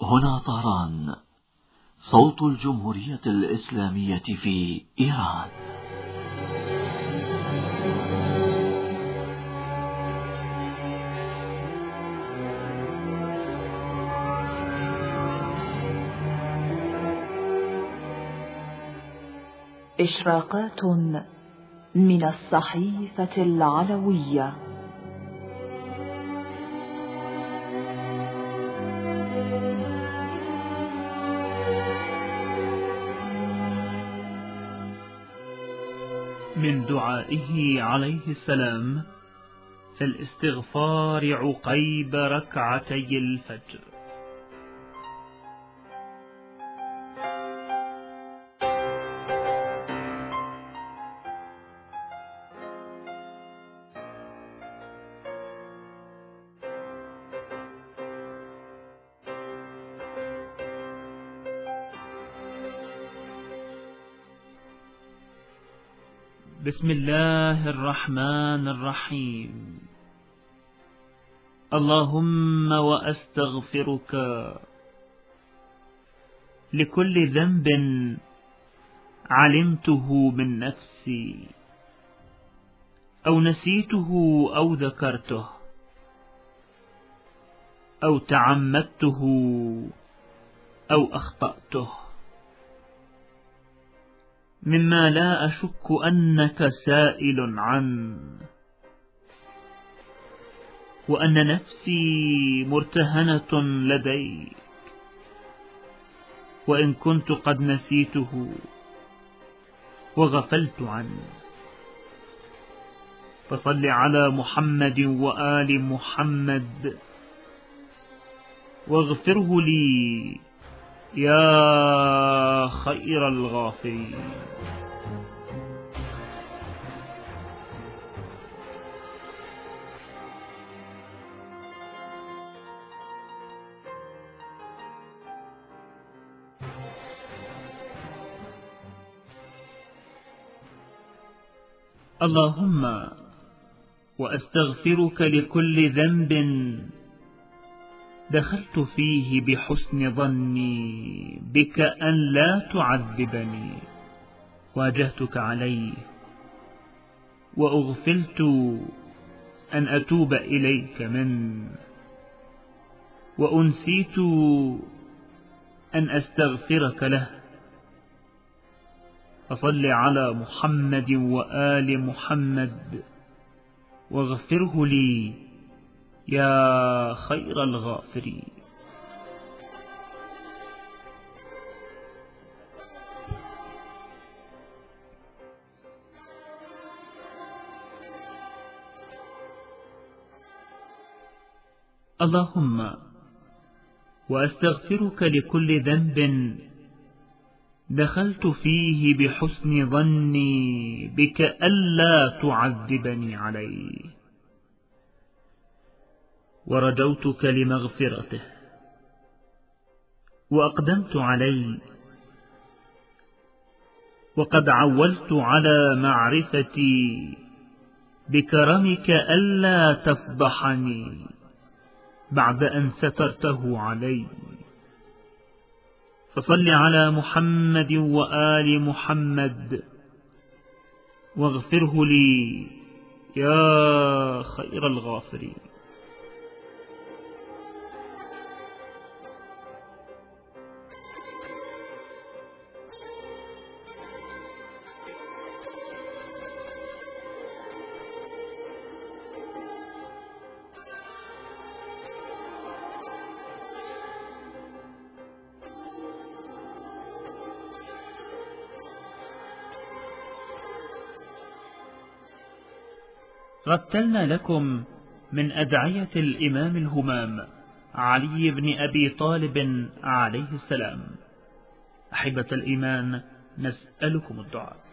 هنا طهران، صوت الجمهورية الإسلامية في إيران. إشراقات من الصحيفة العلوية. من دعائه عليه السلام في الاستغفار عقيب ركعتي الفجر. بسم الله الرحمن الرحيم. اللهم وأستغفرك لكل ذنب علمته من نفسي أو نسيته أو ذكرته أو تعمدته أو أخطأته، مما لا أشك أنك سائل عنه، وأن نفسي مرتهنة لديك، وإن كنت قد نسيته وغفلت عنه. فصل على محمد وآل محمد واغفره لي يا خير الغافرين. اللهم وأستغفرك لكل ذنب دخلت فيه بحسن ظني بك أن لا تعذبني واجهتك عليه، وأغفلت أن أتوب إليك منه، وأنسيت أن أستغفرك له. فصل على محمد وآل محمد واغفره لي يا خير الغافرين. اللهم وأستغفرك لكل ذنب دخلت فيه بحسن ظني بك ألا تعذبني عليه، ورجوتك لمغفرته، وأقدمت عليه، وقد عولت على معرفتي بكرمك ألا تفضحني بعد أن سترته علي. فصل على محمد وآل محمد واغفره لي يا خير الغافرين. رتلنا لكم من أدعية الإمام الهمام علي بن أبي طالب عليه السلام. أحبة الإيمان، نسألكم الدعاء.